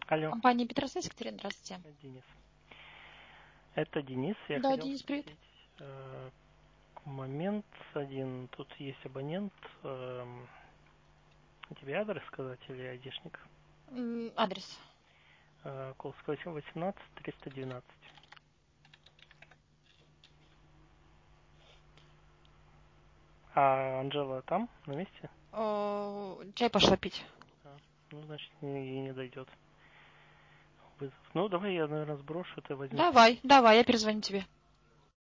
Алло. Компания Петросвязь, Екатерина, здравствуйте. Денис. Это Денис. Я Да, хотел Денис, привет. спросить, момент один. Тут есть абонент. Тебе адрес сказать или айдишник? Адрес. Колского 18 312. А Анжела там, на месте? Чай пошла пить. Ну, значит, ей не дойдет вызов. Ну, давай я, наверное, сброшу, ты возьмешь. Давай, я перезвоню тебе.